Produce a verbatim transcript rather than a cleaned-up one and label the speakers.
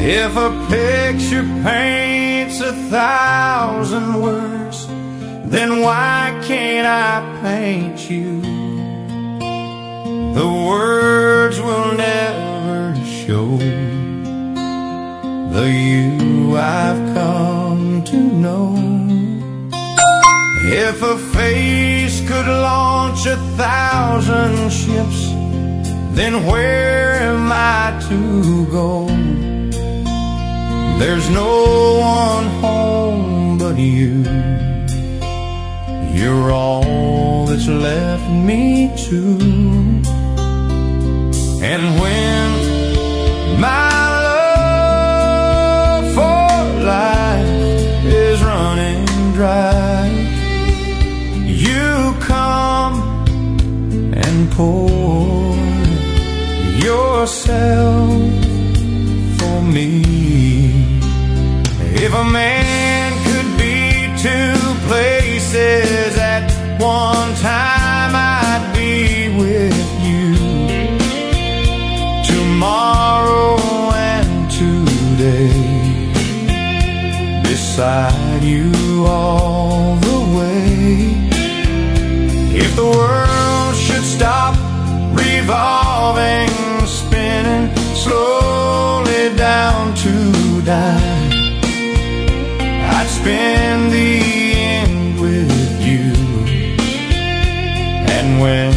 Speaker 1: If a picture paints a thousand words, then why can't I paint you? The words will never show the you I've come to know. If a face could launch a thousand ships, then where am I to go? There's no one home but you. You're all that's left me to. And when my love for life is running dry, you come and pour yourself for me. If a man could be two places at one time, I'd be with you tomorrow and today, beside you all the way. If the world should stop revolving, spinning slowly down to die, I'd spend the end with you. And when